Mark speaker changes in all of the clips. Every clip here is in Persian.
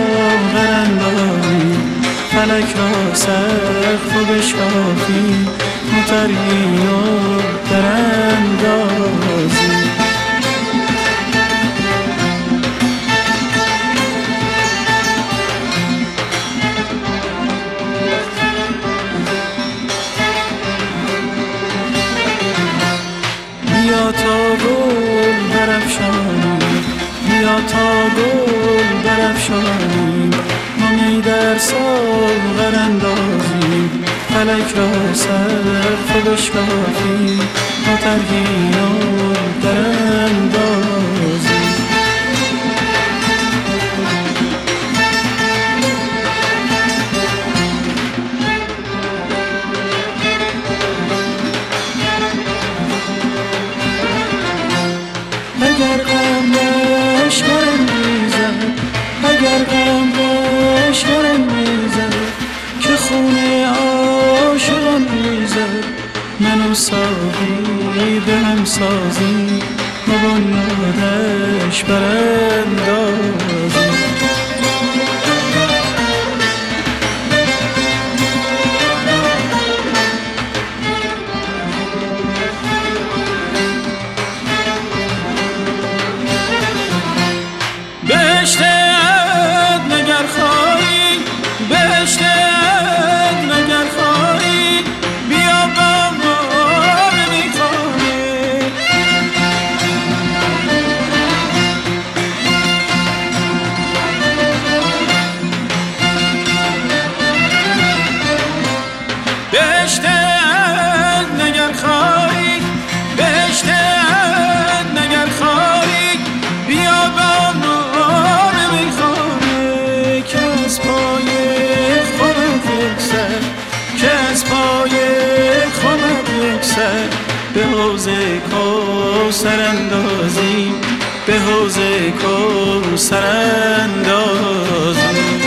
Speaker 1: ساغر اندازیم، فلک را سقف و بشکافیم، مترهین و براندازیم. بیا تا گل برافشانیم، بیا تا گل برافشانیم، ما می در ساغر اندازیم، فلک را سقف و بشکافیم، ما ترهین و براندازیم. اگر غم لشکرم ریزد، اگر غم لشکرم ریزد، که خون عاشقان ریزد، من و ساقی به هم سازیم، ما بنیادش براندازیم. بهشت نگر خواهی، بهشت نگر خواهی، بیا با ما میخواهی. بهشت نگر خواهی، بهشت نگر خواهی، بیا با ما از پای خودت یک سر، که از پای خودت یک سر، به حوض کوثر اندازیم، به حوض کوثر اندازیم.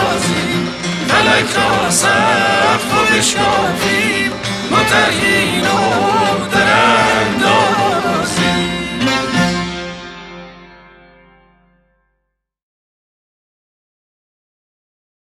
Speaker 2: فلک را سقف و بشکافیم، ما ترهین و